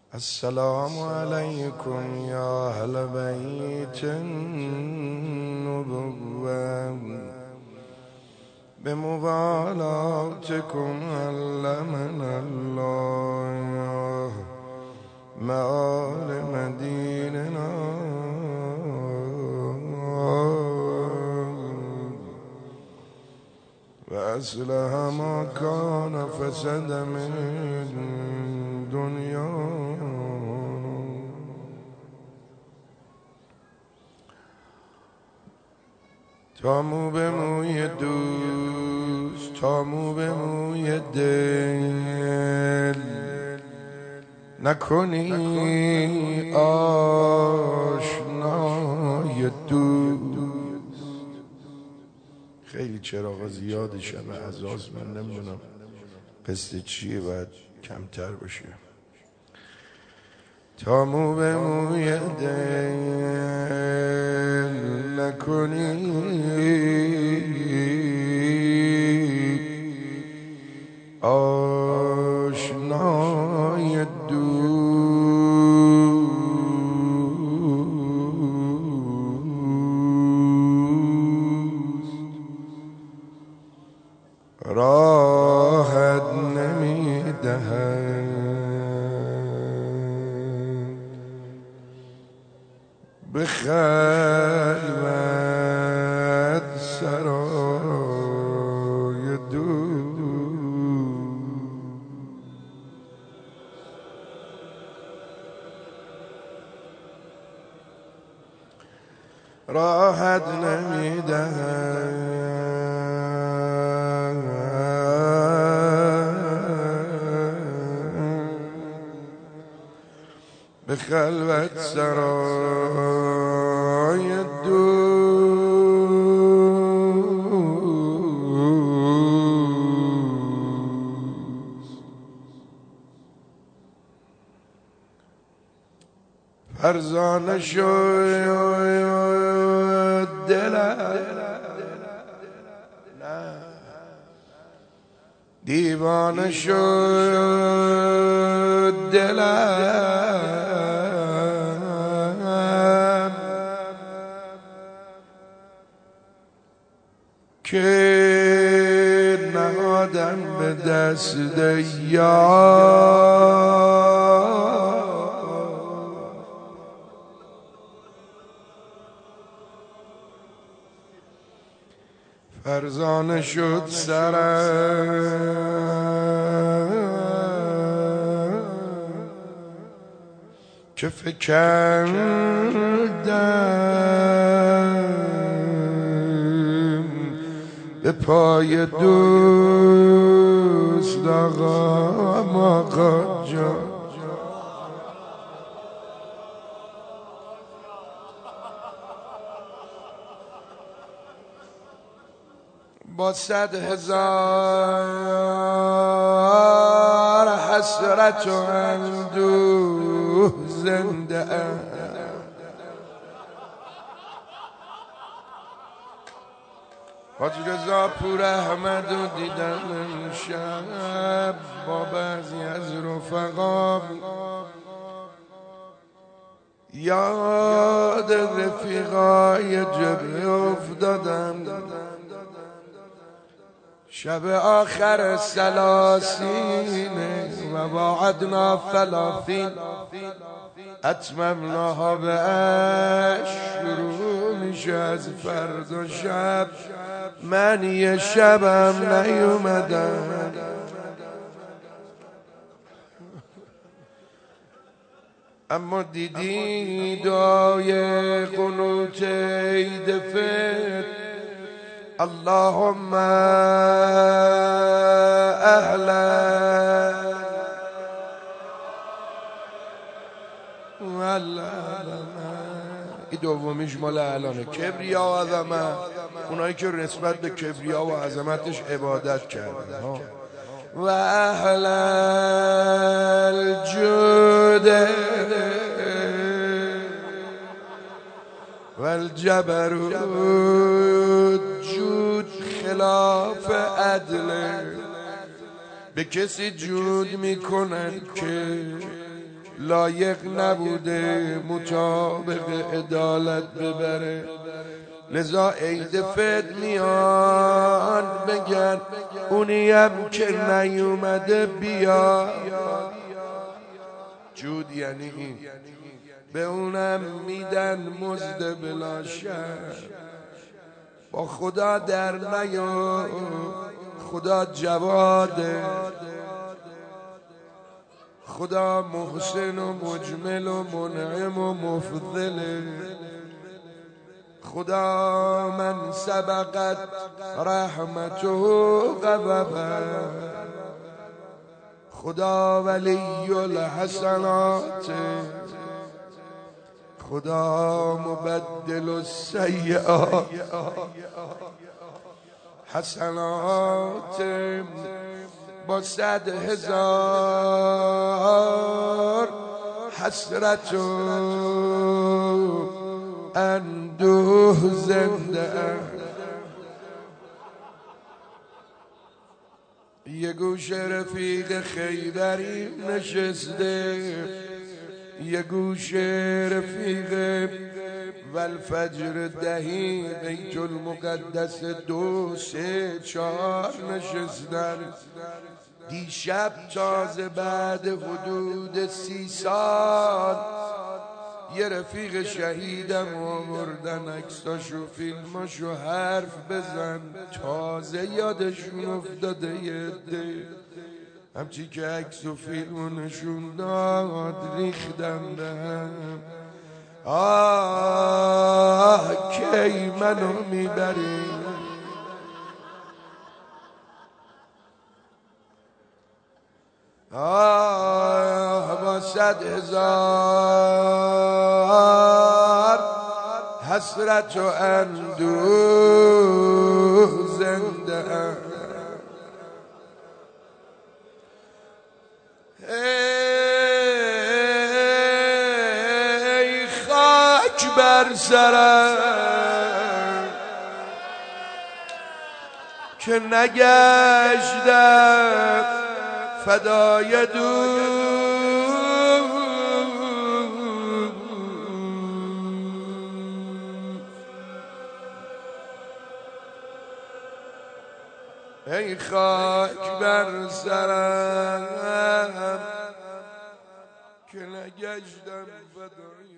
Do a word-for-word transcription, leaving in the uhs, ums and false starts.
السلام عليكم يا أهل بيت النبوة بموالاتكم علمنا الله معالم ديننا وأصلح ما كان فسد من دنيا. تا مو به موی دوست، تا مو به موی دل نکنی آشنای دوست. خیلی چراغ زیاد شب عزاز، من نمیدونم قصد چیه، باید کمتر باشه. تا مو به موی دل نکنی آشنای دوست، راحت نمیدهد به خلوت سرای دوست. راحت نمیدهد به خلوت سرای دوست. فرزانه شد دلم، دیوانه شد دلم، که نهادم به دست یار. فرزانه شد سرم که فکندم به پای دوست آقام آقا جان. با صد هزار حسرت و اندوه زنده ام، حاجی رضا پور احمد رو دیدم امشب با بعضی از رفقا، یاد رفیقای جبه افتادم. شب آخر سلاسینه و وعدنا فلافین اتممناها به اش. شروع میشه از فردا شب، من یه شبم نیومدم. اما دیدی دعای قنوت عید فطر، اللهم اهلا این دومیش مال الانه. کبریا و عظمت، اونایی که نسبت به کبریا و عظمتش عبادت کردن. و اهلا الجود و الجبروت، جود خلاف عدل، به کسی جود میکنن که لایق نبوده مطابق عدالت ببره. لذا عید فت میان بگن اونیم که نیومده بیا. جود یعنی این، به اونم میدن مزد بلا شرط. با خدا در نیا، خدا جواده، خدا محسن و مجمل و منعم و مفضله. خدا من سبقت رحمته غضبه، خدا ولی الحسنات، خدا مبدل السیئات حسنات. با صد هزار حسرت و اندوه زنده. یه گوش رفیق خیبری نشسته، یه گوش رفیق والفجر دهی بیت المقدس دو سه چهار نشستن. دیشب تازه بعد حدود سی سال یه رفیق شهیدم آوردن، عکساشو فیلماشو حرف بزن. تازه یادشون افتاده یه عده، همچی که عکس و فیلمو نشون داد ریختم به هم. آه کی منو میبری، آه با صد هزار حسرت و اندوه زنده ام. ای خاک بر سرم که نگشتم فدای دو. ای خاک بر سرم که نگشتم فدای